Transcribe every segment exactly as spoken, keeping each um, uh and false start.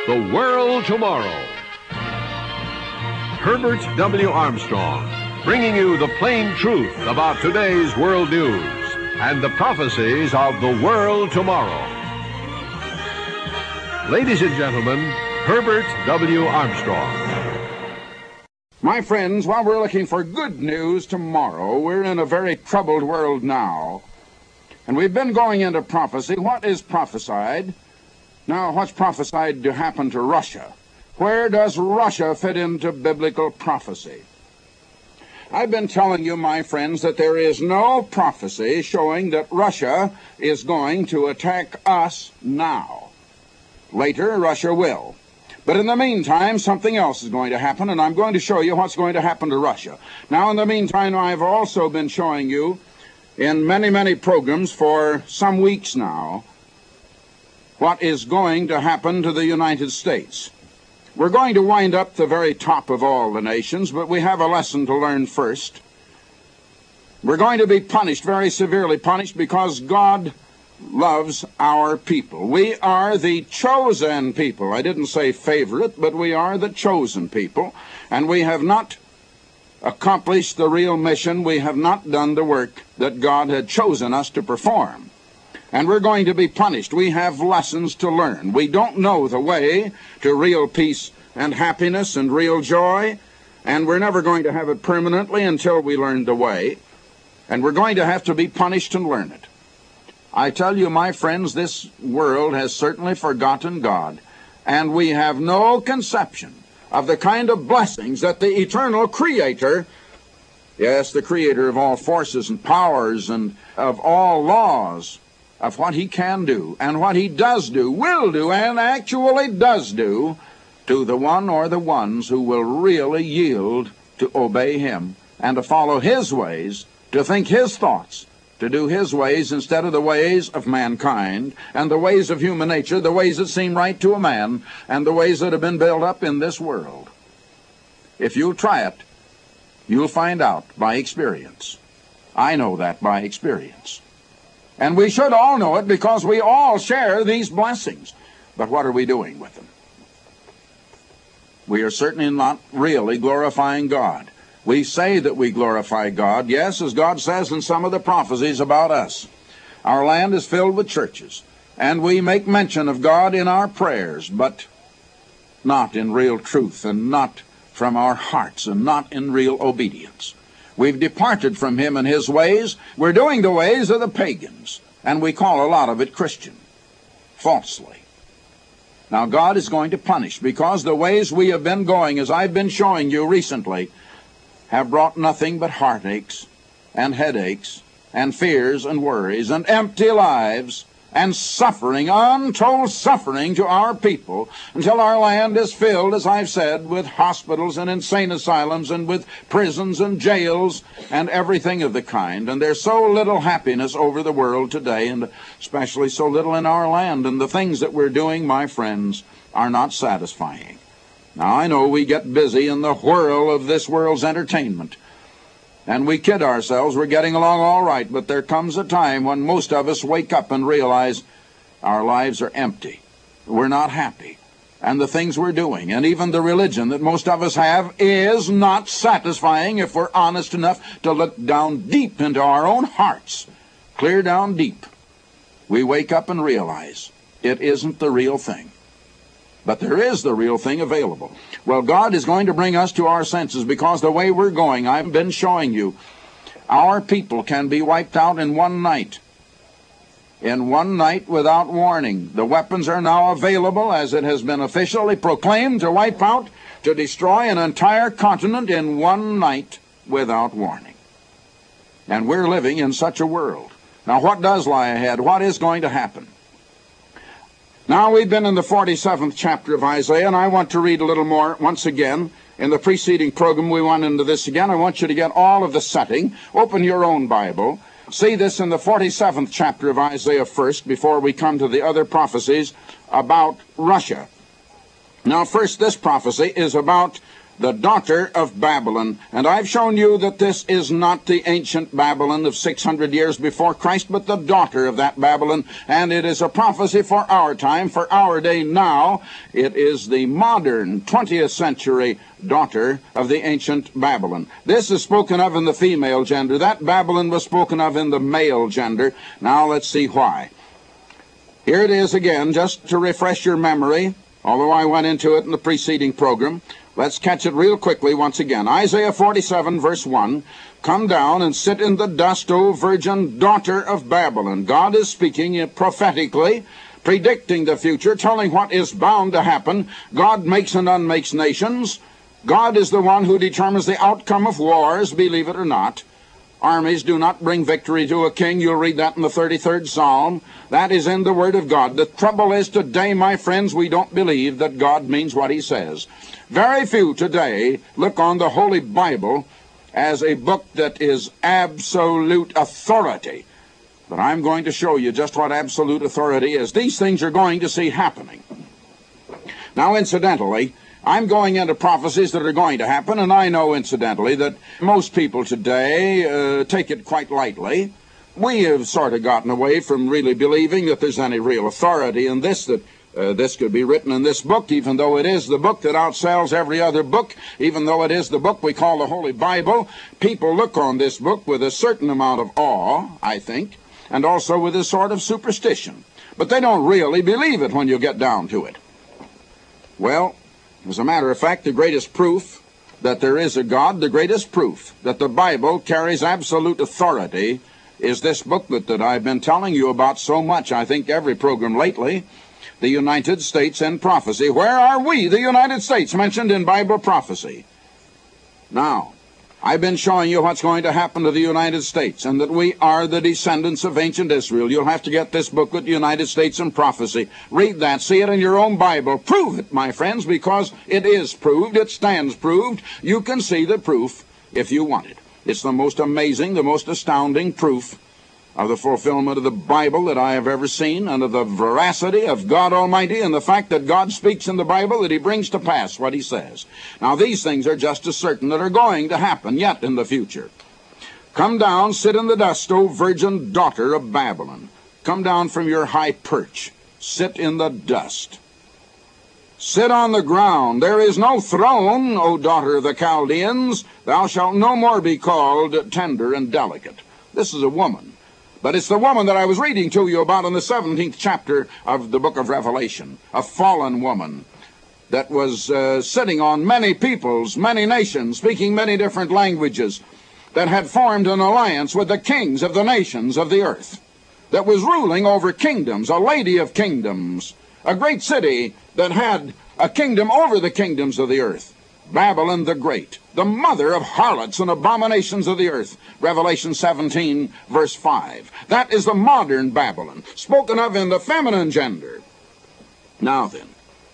The World Tomorrow. Herbert W. Armstrong, bringing you the plain truth about today's world news and the prophecies of the world tomorrow. Ladies and gentlemen, Herbert W. Armstrong. My friends, while we're looking for good news tomorrow, we're in a very troubled world now. And we've been going into prophecy. What is prophesied? Now, what's prophesied to happen to Russia? Where does Russia fit into biblical prophecy? I've been telling you, my friends, that there is no prophecy showing that Russia is going to attack us now. Later, Russia will. But in the meantime, something else is going to happen, and I'm going to show you what's going to happen to Russia. Now, in the meantime, I've also been showing you in many, many programs for some weeks now what is going to happen to the United States. We're going to wind up the very top of all the nations, but we have a lesson to learn first. We're going to be punished, very severely punished, because God loves our people. We are the chosen people. I didn't say favorite, but we are the chosen people, and we have not accomplished the real mission. We have not done the work that God had chosen us to perform. And we're going to be punished. We have lessons to learn. We don't know the way to real peace and happiness and real joy, and we're never going to have it permanently until we learn the way. And we're going to have to be punished and learn it. I tell you, my friends, this world has certainly forgotten God, and we have no conception of the kind of blessings that the eternal Creator, yes, the Creator of all forces and powers and of all laws, of what he can do and what he does do, will do, and actually does do to the one or the ones who will really yield to obey him and to follow his ways, to think his thoughts, to do his ways instead of the ways of mankind and the ways of human nature, the ways that seem right to a man and the ways that have been built up in this world. If you'll try it, you'll find out by experience. I know that by experience. And we should all know it because we all share these blessings. But what are we doing with them? We are certainly not really glorifying God. We say that we glorify God, yes, as God says in some of the prophecies about us. Our land is filled with churches, and we make mention of God in our prayers, but not in real truth, and not from our hearts, and not in real obedience. We've departed from him and his ways. We're doing the ways of the pagans, and we call a lot of it Christian, falsely. Now, God is going to punish, because the ways we have been going, as I've been showing you recently, have brought nothing but heartaches and headaches and fears and worries and empty lives and suffering, untold suffering to our people, until our land is filled, as I've said, with hospitals and insane asylums and with prisons and jails and everything of the kind. And there's so little happiness over the world today, and especially so little in our land. And the things that we're doing, my friends, are not satisfying. Now, I know we get busy in the whirl of this world's entertainment, and we kid ourselves we're getting along all right, but there comes a time when most of us wake up and realize our lives are empty. We're not happy. And the things we're doing, and even the religion that most of us have, is not satisfying if we're honest enough to look down deep into our own hearts, clear down deep. We wake up and realize it isn't the real thing. But there is the real thing available. Well, God is going to bring us to our senses, because the way we're going, I've been showing you, our people can be wiped out in one night. In one night without warning. The weapons are now available, as it has been officially proclaimed, to wipe out, to destroy an entire continent in one night without warning. And we're living in such a world. Now, what does lie ahead? What is going to happen? Now, we've been in the forty-seventh chapter of Isaiah, and I want to read a little more once again. In the preceding program, we went into this again. I want you to get all of the setting. Open your own Bible. See this in the forty-seventh chapter of Isaiah first, before we come to the other prophecies about Russia. Now, first, this prophecy is about the daughter of Babylon. And I've shown you that this is not the ancient Babylon of six hundred years before Christ, but the daughter of that Babylon. And it is a prophecy for our time, for our day now. It is the modern twentieth century daughter of the ancient Babylon. This is spoken of in the female gender. That Babylon was spoken of in the male gender. Now let's see why. Here it is again, just to refresh your memory, although I went into it in the preceding program. Let's catch it real quickly once again. Isaiah forty-seven, verse one. Come down and sit in the dust, O virgin daughter of Babylon. God is speaking prophetically, predicting the future, telling what is bound to happen. God makes and unmakes nations. God is the one who determines the outcome of wars, believe it or not. Armies do not bring victory to a king. You'll read that in the thirty-third Psalm. That is in the Word of God. The trouble is today, my friends, we don't believe that God means what he says. Very few today look on the Holy Bible as a book that is absolute authority. But I'm going to show you just what absolute authority is. These things you're going to see happening. Now, incidentally, I'm going into prophecies that are going to happen, and I know, incidentally, that most people today uh, take it quite lightly. We have sort of gotten away from really believing that there's any real authority in this, that uh, this could be written in this book, even though it is the book that outsells every other book, even though it is the book we call the Holy Bible. People look on this book with a certain amount of awe, I think, and also with a sort of superstition. But they don't really believe it when you get down to it. Well, as a matter of fact, the greatest proof that there is a God, the greatest proof that the Bible carries absolute authority is this booklet that I've been telling you about so much, I think every program lately, The United States in Prophecy. Where are we, the United States, mentioned in Bible prophecy? Now, I've been showing you what's going to happen to the United States, and that we are the descendants of ancient Israel. You'll have to get this booklet, United States in Prophecy. Read that. See it in your own Bible. Prove it, my friends, because it is proved. It stands proved. You can see the proof if you want it. It's the most amazing, the most astounding proof of the fulfillment of the Bible that I have ever seen, and of the veracity of God Almighty, and the fact that God speaks in the Bible, that he brings to pass what he says. Now, these things are just as certain that are going to happen yet in the future. Come down, sit in the dust, O virgin daughter of Babylon. Come down from your high perch. Sit in the dust. Sit on the ground. There is no throne, O daughter of the Chaldeans. Thou shalt no more be called tender and delicate. This is a woman. But it's the woman that I was reading to you about in the seventeenth chapter of the book of Revelation. A fallen woman that was uh, sitting on many peoples, many nations, speaking many different languages, that had formed an alliance with the kings of the nations of the earth, that was ruling over kingdoms, a lady of kingdoms, a great city that had a kingdom over the kingdoms of the earth. Babylon the Great, the mother of harlots and abominations of the earth. Revelation seventeen, verse five. That is the modern Babylon, spoken of in the feminine gender. Now then,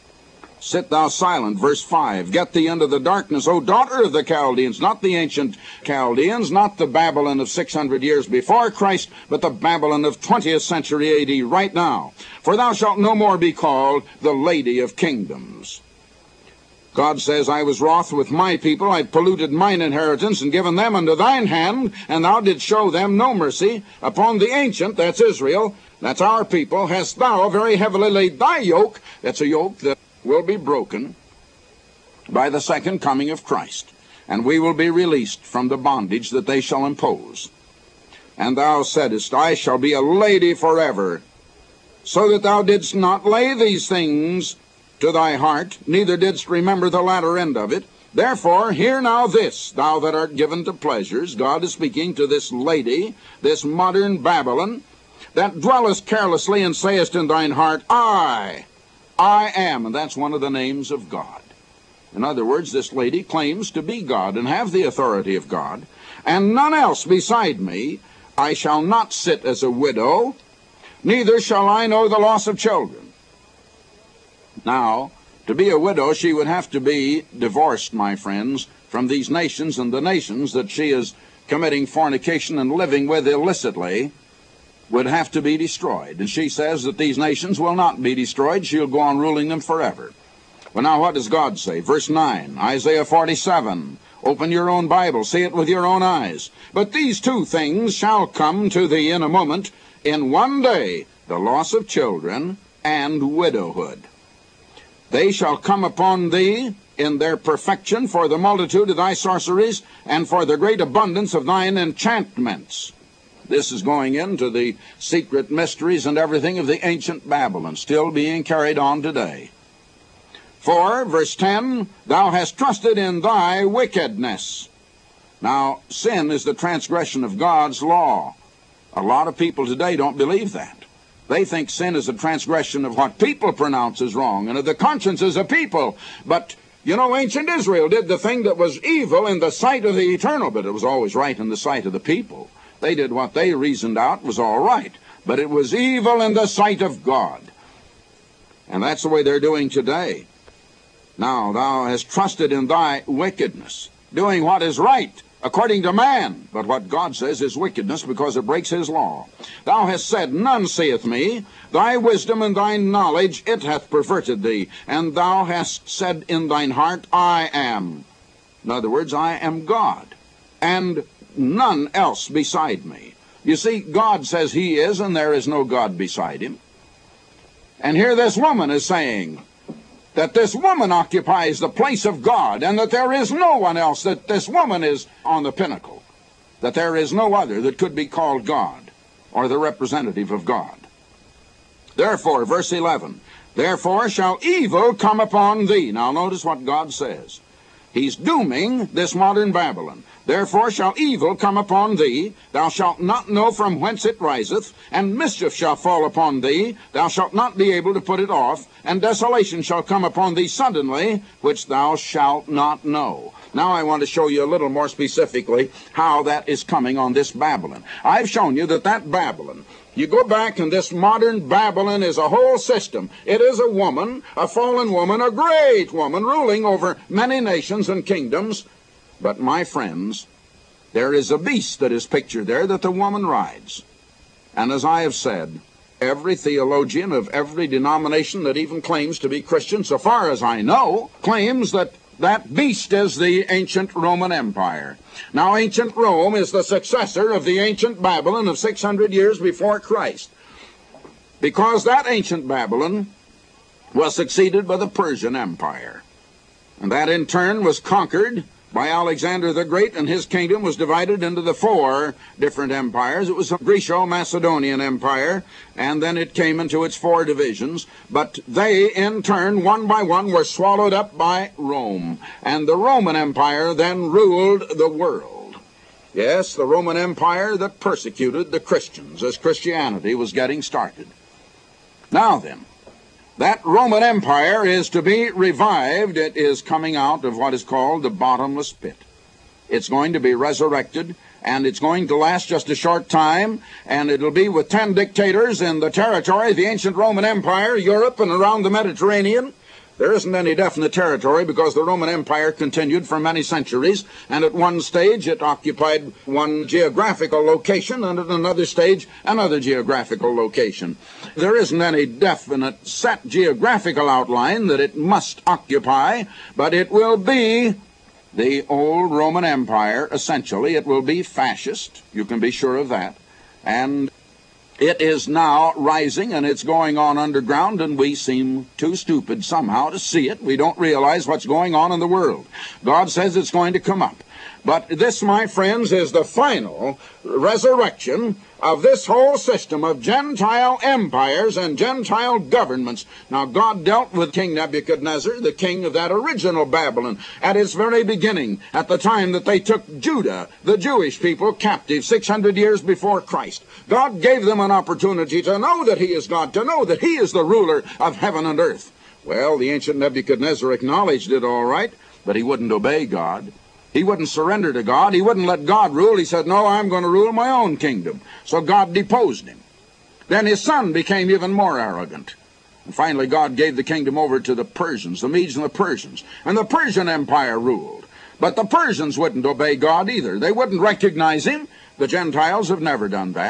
sit thou silent, verse five. Get thee into the darkness, O daughter of the Chaldeans, not the ancient Chaldeans, not the Babylon of six hundred years before Christ, but the Babylon of twentieth century A D right now. For thou shalt no more be called the Lady of Kingdoms. God says, I was wroth with my people, I polluted mine inheritance, and given them unto thine hand, and thou didst show them no mercy. Upon the ancient, that's Israel, that's our people, hast thou very heavily laid thy yoke. That's a yoke that will be broken by the second coming of Christ, and we will be released from the bondage that they shall impose. And thou saidest, I shall be a lady forever, so that thou didst not lay these things to thy heart, neither didst remember the latter end of it. Therefore, hear now this, thou that art given to pleasures. God is speaking to this lady, this modern Babylon, that dwellest carelessly and sayest in thine heart, I, I am. And that's one of the names of God. In other words, this lady claims to be God and have the authority of God. And none else beside me. I shall not sit as a widow, neither shall I know the loss of children. Now, to be a widow, she would have to be divorced, my friends, from these nations, and the nations that she is committing fornication and living with illicitly would have to be destroyed. And she says that these nations will not be destroyed. She'll go on ruling them forever. Well, now what does God say? Verse nine, Isaiah forty-seven. Open your own Bible, see it with your own eyes. But these two things shall come to thee in a moment, in one day, the loss of children and widowhood. They shall come upon thee in their perfection for the multitude of thy sorceries and for the great abundance of thine enchantments. This is going into the secret mysteries and everything of the ancient Babylon, still being carried on today. For, verse ten, thou hast trusted in thy wickedness. Now, sin is the transgression of God's law. A lot of people today don't believe that. They think sin is a transgression of what people pronounce as wrong and of the consciences of people. But, you know, ancient Israel did the thing that was evil in the sight of the eternal, but it was always right in the sight of the people. They did what they reasoned out was all right, but it was evil in the sight of God. And that's the way they're doing today. Now thou hast trusted in thy wickedness, doing what is right according to man, but what God says is wickedness because it breaks his law. Thou hast said, none seeth me. Thy wisdom and thy knowledge, it hath perverted thee. And thou hast said in thine heart, I am. In other words, I am God, and none else beside me. You see, God says he is, and there is no God beside him. And here this woman is saying that this woman occupies the place of God, and that there is no one else, that this woman is on the pinnacle, that there is no other that could be called God, or the representative of God. Therefore, verse eleven, therefore shall evil come upon thee. Now notice what God says. He's dooming this modern Babylon. Therefore shall evil come upon thee, thou shalt not know from whence it riseth, and mischief shall fall upon thee, thou shalt not be able to put it off, and desolation shall come upon thee suddenly, which thou shalt not know. Now I want to show you a little more specifically how that is coming on this Babylon. I've shown you that that Babylon, you go back and this modern Babylon is a whole system. It is a woman, a fallen woman, a great woman, ruling over many nations and kingdoms. But my friends, there is a beast that is pictured there that the woman rides. And as I have said, every theologian of every denomination that even claims to be Christian, so far as I know, claims that that beast is the ancient Roman Empire. Now, ancient Rome is the successor of the ancient Babylon of six hundred years before Christ, because that ancient Babylon was succeeded by the Persian Empire. And that in turn was conquered by Alexander the Great, and his kingdom was divided into the four different empires. It was the Greco-Macedonian Empire, and then it came into its four divisions. But they, in turn, one by one, were swallowed up by Rome. And the Roman Empire then ruled the world. Yes, the Roman Empire that persecuted the Christians as Christianity was getting started. Now then, that Roman Empire is to be revived. It is coming out of what is called the bottomless pit. It's going to be resurrected, and it's going to last just a short time, and it'll be with ten dictators in the territory of the ancient Roman Empire, Europe, and around the Mediterranean. There isn't any definite territory because the Roman Empire continued for many centuries, and at one stage it occupied one geographical location, and at another stage another geographical location. There isn't any definite set geographical outline that it must occupy, but it will be the old Roman Empire, essentially. It will be fascist, you can be sure of that, and it is now rising, and it's going on underground, and we seem too stupid somehow to see it. We don't realize what's going on in the world. God says it's going to come up. But this, my friends, is the final resurrection of this whole system of Gentile empires and Gentile governments. Now, God dealt with King Nebuchadnezzar, the king of that original Babylon, at its very beginning, at the time that they took Judah, the Jewish people, captive six hundred years before Christ. God gave them an opportunity to know that he is God, to know that he is the ruler of heaven and earth. Well, the ancient Nebuchadnezzar acknowledged it all right, but he wouldn't obey God. He wouldn't surrender to God. He wouldn't let God rule. He said, no, I'm going to rule my own kingdom. So God deposed him. Then his son became even more arrogant. And finally, God gave the kingdom over to the Persians, the Medes and the Persians. And the Persian Empire ruled. But the Persians wouldn't obey God either. They wouldn't recognize him. The Gentiles have never done that.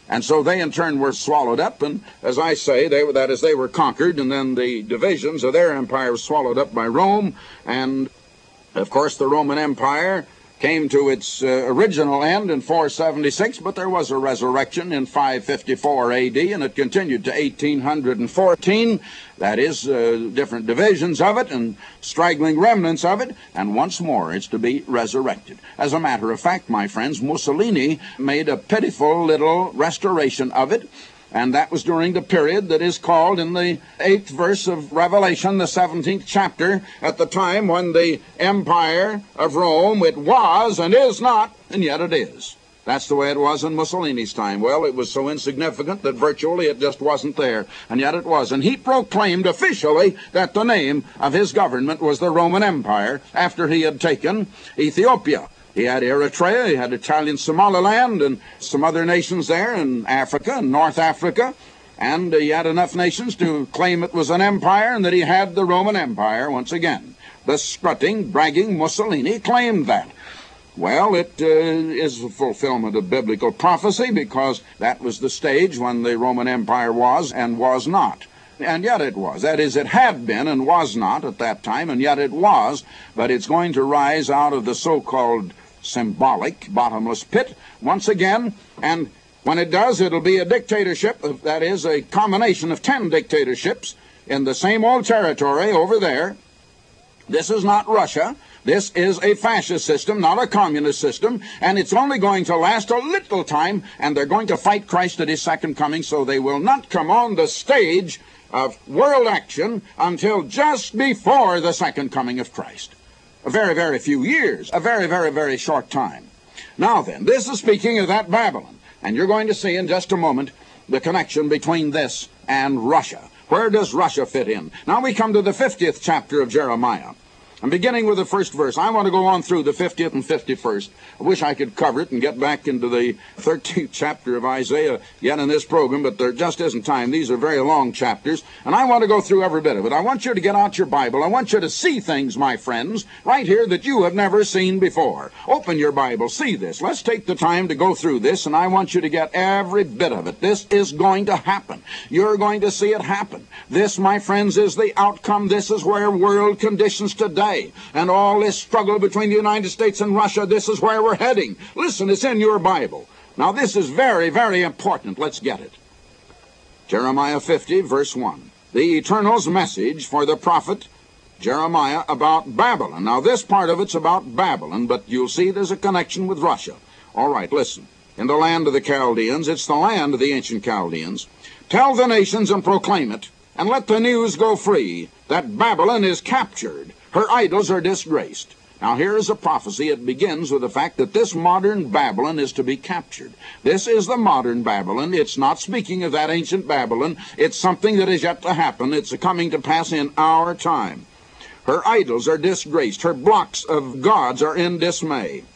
And so they in turn were swallowed up, and as I say, they were, that is, they were conquered, and then the divisions of their empire were swallowed up by Rome, and of course the Roman Empire came to its uh, original end in four seventy-six, but there was a resurrection in five fifty-four A D, and it continued to eighteen fourteen. That is, uh, different divisions of it and straggling remnants of it, and once more it's to be resurrected. As a matter of fact, my friends, Mussolini made a pitiful little restoration of it, and that was during the period that is called in the eighth verse of Revelation, the seventeenth chapter, at the time when the empire of Rome, it was and is not, and yet it is. That's the way it was in Mussolini's time. Well, it was so insignificant that virtually it just wasn't there, and yet it was. And he proclaimed officially that the name of his government was the Roman Empire after he had taken Ethiopia. He had Eritrea, he had Italian Somaliland, and some other nations there in Africa and North Africa. And he had enough nations to claim it was an empire and that he had the Roman Empire once again. The strutting, bragging Mussolini claimed that. Well, it uh, is a fulfillment of biblical prophecy, because that was the stage when the Roman Empire was and was not. And yet it was. That is, it had been and was not at that time, and yet it was. But it's going to rise out of the so-called symbolic bottomless pit once again, and when it does, it'll be a dictatorship, that is, a combination of ten dictatorships in the same old territory over there. This is not Russia. This is a fascist system, not a communist system, and it's only going to last a little time, and they're going to fight Christ at his second coming, so they will not come on the stage of world action until just before the second coming of Christ. A very, very few years, a very, very, very short time. Now then, this is speaking of that Babylon, and you're going to see in just a moment the connection between this and Russia. Where does Russia fit in? Now we come to the fiftieth chapter of Jeremiah. I'm beginning with the first verse. I want to go on through the fiftieth and fifty-first. I wish I could cover it and get back into the thirteenth chapter of Isaiah yet in this program, but there just isn't time. These are very long chapters, and I want to go through every bit of it. I want you to get out your Bible. I want you to see things, my friends, right here that you have never seen before. Open your Bible. See this. Let's take the time to go through this, and I want you to get every bit of it. This is going to happen. You're going to see it happen. This, my friends, is the outcome. This is where world conditions today and all this struggle between the United States and Russia, this is where we're heading. Listen, it's in your Bible. Now, this is very, very important. Let's get it. Jeremiah fifty, verse one. The Eternal's message for the prophet Jeremiah about Babylon. Now, this part of it's about Babylon, but you'll see there's a connection with Russia. All right, listen. In the land of the Chaldeans, it's the land of the ancient Chaldeans. Tell the nations and proclaim it, and let the news go free, that Babylon is captured. Her idols are disgraced. Now here is a prophecy. It begins with the fact that this modern Babylon is to be captured. This is the modern Babylon. It's not speaking of that ancient Babylon. It's something that is yet to happen. It's coming to pass in our time. Her idols are disgraced. Her blocks of gods are in dismay.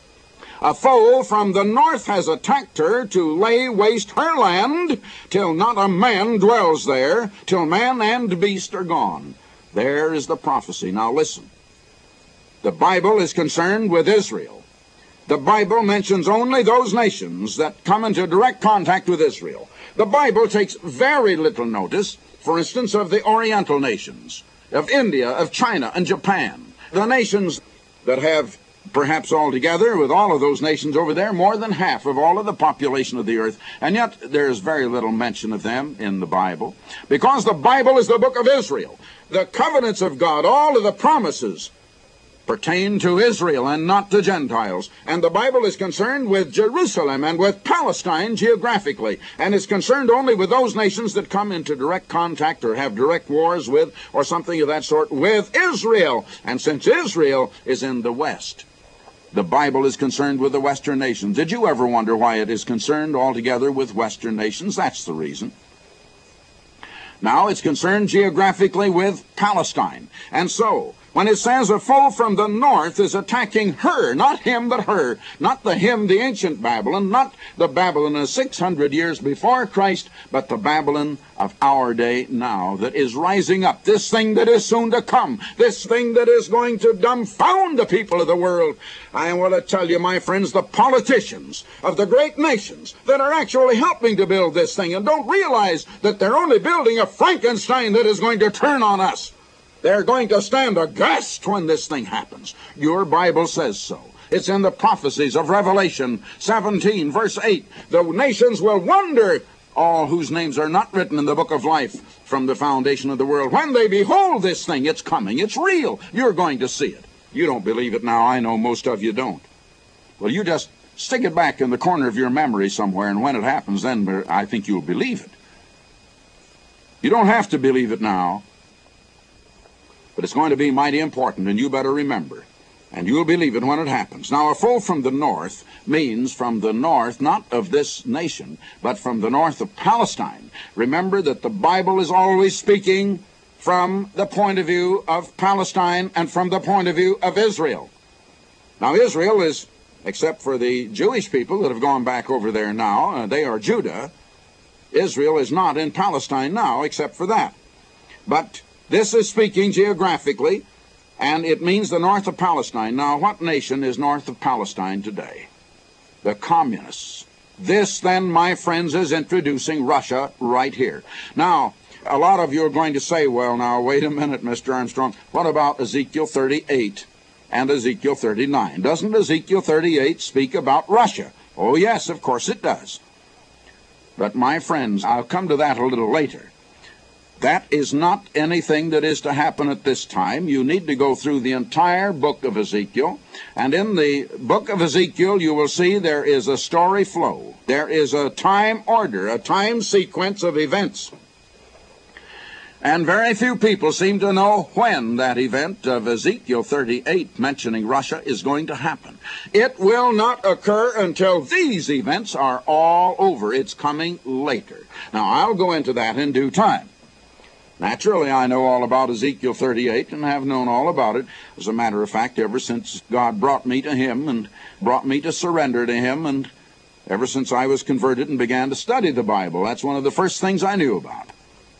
A foe from the north has attacked her to lay waste her land, till not a man dwells there, till man and beast are gone. There is the prophecy. Now listen. The Bible is concerned with Israel. The Bible mentions only those nations that come into direct contact with Israel. The Bible takes very little notice, for instance, of the Oriental nations, of India, of China, and Japan. The nations that have, perhaps altogether, with all of those nations over there, more than half of all of the population of the earth. And yet there's very little mention of them in the Bible, because the Bible is the book of Israel. The covenants of God, all of the promises, pertain to Israel and not to Gentiles. And the Bible is concerned with Jerusalem and with Palestine geographically, and is concerned only with those nations that come into direct contact or have direct wars with, or something of that sort, with Israel. And since Israel is in the West, the Bible is concerned with the Western nations. Did you ever wonder why it is concerned altogether with Western nations? That's the reason. Now, it's concerned geographically with Palestine. And so, When it says a foe from the north is attacking her, not him, but her, not the him, the ancient Babylon, not the Babylon of six hundred years before Christ, but the Babylon of our day now that is rising up, this thing that is soon to come, this thing that is going to dumbfound the people of the world. I want to tell you, my friends, the politicians of the great nations that are actually helping to build this thing and don't realize that they're only building a Frankenstein that is going to turn on us. They're going to stand aghast when this thing happens. Your Bible says so. It's in the prophecies of Revelation seventeen, verse eight. The nations will wonder, all whose names are not written in the book of life from the foundation of the world, when they behold this thing. It's coming. It's real. You're going to see it. You don't believe it now. I know most of you don't. Well, you just stick it back in the corner of your memory somewhere, and when it happens, then I think you'll believe it. You don't have to believe it now. But it's going to be mighty important, and you better remember. And you'll believe it when it happens. Now, a foe from the north means from the north, not of this nation, but from the north of Palestine. Remember that the Bible is always speaking from the point of view of Palestine and from the point of view of Israel. Now, Israel is, except for the Jewish people that have gone back over there now, uh, they are Judah. Israel is not in Palestine now, except for that. But this is speaking geographically, and it means the north of Palestine. Now, what nation is north of Palestine today? The communists. This, then, my friends, is introducing Russia right here. Now, a lot of you are going to say, well, now, wait a minute, Mister Armstrong. What about Ezekiel thirty-eight and Ezekiel thirty-nine? Doesn't Ezekiel thirty-eight speak about Russia? Oh, yes, of course it does. But, my friends, I'll come to that a little later. That is not anything that is to happen at this time. You need to go through the entire book of Ezekiel. And in the book of Ezekiel, you will see there is a story flow. There is a time order, a time sequence of events. And very few people seem to know when that event of Ezekiel thirty-eight mentioning Russia is going to happen. It will not occur until these events are all over. It's coming later. Now, I'll go into that in due time. Naturally, I know all about Ezekiel thirty-eight and have known all about it, as a matter of fact, ever since God brought me to Him and brought me to surrender to Him, and ever since I was converted and began to study the Bible. That's one of the first things I knew about.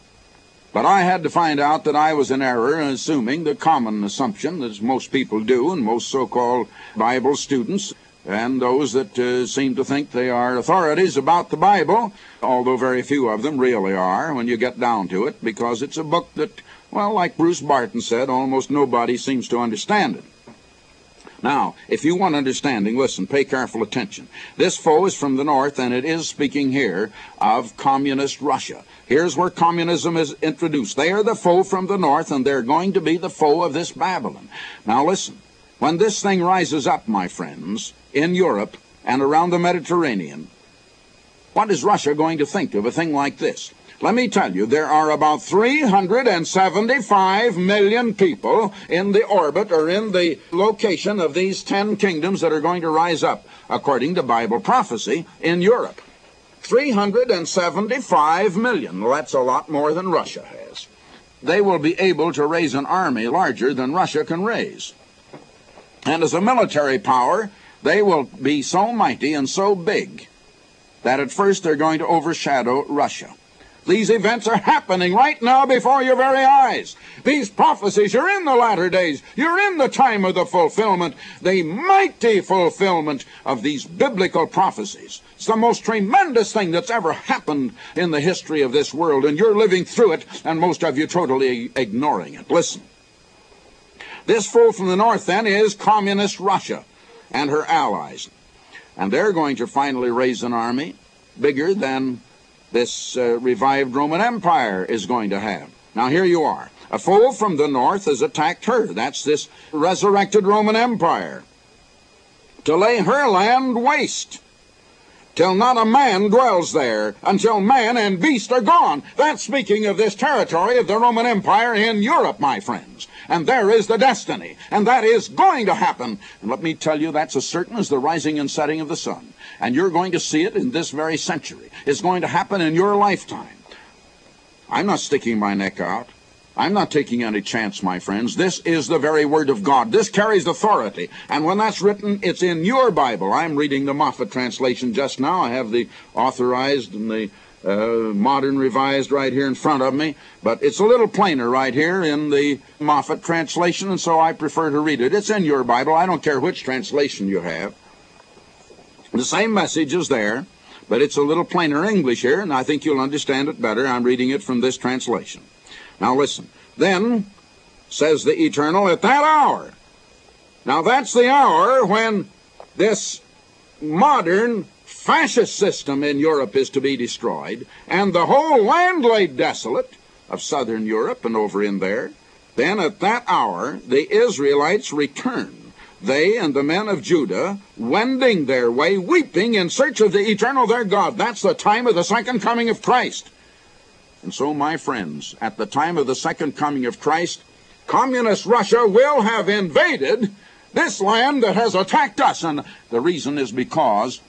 But I had to find out that I was in error in assuming the common assumption, as most people do, and most so-called Bible students, and those that uh, seem to think they are authorities about the Bible, although very few of them really are when you get down to it, because it's a book that, well, like Bruce Barton said, almost nobody seems to understand it. Now, if you want understanding, listen, pay careful attention. This foe is from the north, and it is speaking here of communist Russia. Here's where communism is introduced. They are the foe from the north, and they're going to be the foe of this Babylon. Now, listen. When this thing rises up, my friends, in Europe and around the Mediterranean, what is Russia going to think of a thing like this? Let me tell you, there are about three hundred seventy-five million people in the orbit or in the location of these ten kingdoms that are going to rise up, according to Bible prophecy, in Europe. three hundred seventy-five million. Well, that's a lot more than Russia has. They will be able to raise an army larger than Russia can raise. And as a military power, they will be so mighty and so big that at first they're going to overshadow Russia. These events are happening right now before your very eyes. These prophecies, you're in the latter days. You're in the time of the fulfillment, the mighty fulfillment of these biblical prophecies. It's the most tremendous thing that's ever happened in the history of this world, and you're living through it, and most of you totally ignoring it. Listen. This foe from the north, then, is communist Russia and her allies. And they're going to finally raise an army bigger than this uh, revived Roman Empire is going to have. Now, here you are. A foe from the north has attacked her. That's this resurrected Roman Empire. To lay her land waste, till not a man dwells there, until man and beast are gone. That's speaking of this territory of the Roman Empire in Europe, my friends. And there is the destiny, and that is going to happen. And let me tell you, that's as certain as the rising and setting of the sun. And you're going to see it in this very century. It's going to happen in your lifetime. I'm not sticking my neck out. I'm not taking any chance, my friends. This is the very Word of God. This carries authority. And when that's written, it's in your Bible. I'm reading the Moffat translation just now. I have the authorized and the uh, modern revised right here in front of me. But it's a little plainer right here in the Moffat translation, and so I prefer to read it. It's in your Bible. I don't care which translation you have. The same message is there, but it's a little plainer English here, and I think you'll understand it better. I'm reading it from this translation. Now listen. Then, says the Eternal, at that hour. Now that's the hour when this modern fascist system in Europe is to be destroyed, and the whole land laid desolate of southern Europe and over in there. Then at that hour the Israelites return, they and the men of Judah, wending their way, weeping in search of the Eternal their God. That's the time of the second coming of Christ. And so, my friends, at the time of the second coming of Christ, communist Russia will have invaded this land that has attacked us. And the reason is because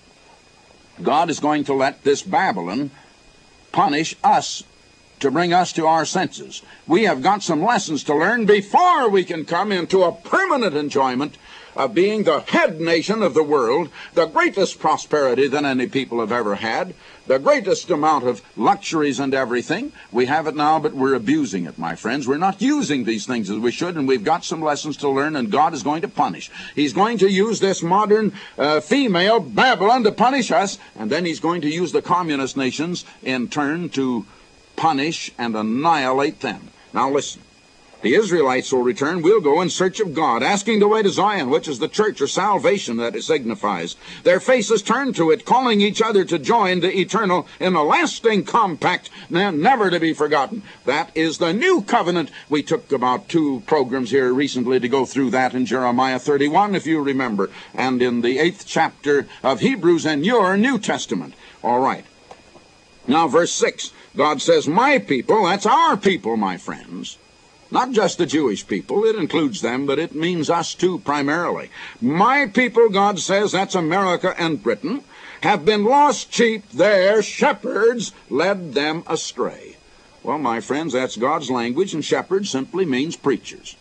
God is going to let this Babylon punish us to bring us to our senses. We have got some lessons to learn before we can come into a permanent enjoyment of being the head nation of the world, the greatest prosperity that any people have ever had, the greatest amount of luxuries and everything. We have it now, but we're abusing it, my friends. We're not using these things as we should, and we've got some lessons to learn, and God is going to punish. He's going to use this modern uh, female Babylon to punish us, and then he's going to use the communist nations in turn to punish and annihilate them. Now listen. The Israelites will return. We'll go in search of God, asking the way to Zion, which is the church or salvation that it signifies. Their faces turned to it, calling each other to join the Eternal in a lasting compact, never to be forgotten. That is the new covenant. We took about two programs here recently to go through that in Jeremiah thirty-one, if you remember, and in the eighth chapter of Hebrews in your New Testament. All right. Now, verse six, God says, my people, that's our people, my friends. Not just the Jewish people, it includes them, but it means us too primarily. My people, God says, that's America and Britain, have been lost sheep, their shepherds led them astray. Well, my friends, that's God's language, and shepherds simply means preachers.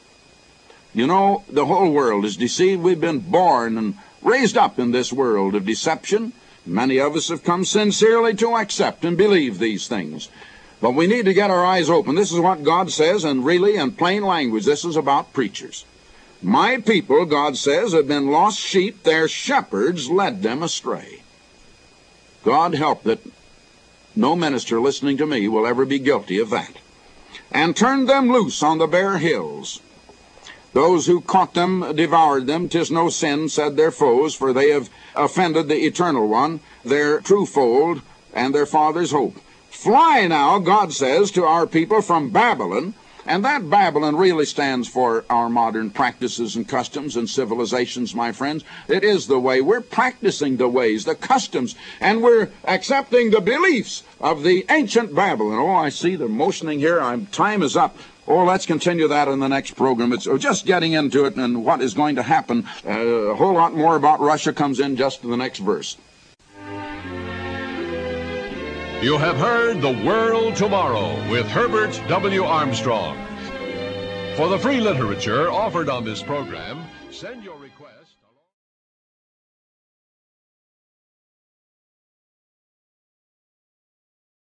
You know, the whole world is deceived. We've been born and raised up in this world of deception. Many of us have come sincerely to accept and believe these things. But we need to get our eyes open. This is what God says, and really in plain language, this is about preachers. My people, God says, have been lost sheep. Their shepherds led them astray. God help that no minister listening to me will ever be guilty of that. And turned them loose on the bare hills. Those who caught them devoured them. 'Tis no sin, said their foes, for they have offended the Eternal One, their true fold, and their father's hope. Fly now, God says, to our people from Babylon, and that Babylon really stands for our modern practices and customs and civilizations, my friends. It is the way. We're practicing the ways, the customs, and we're accepting the beliefs of the ancient Babylon. Oh, I see they're motioning here. I'm, time is up. Oh, let's continue that in the next program. It's just getting into it and what is going to happen. Uh, a whole lot more about Russia comes in just in the next verse. You have heard The World Tomorrow with Herbert W. Armstrong. For the free literature offered on this program, send your request.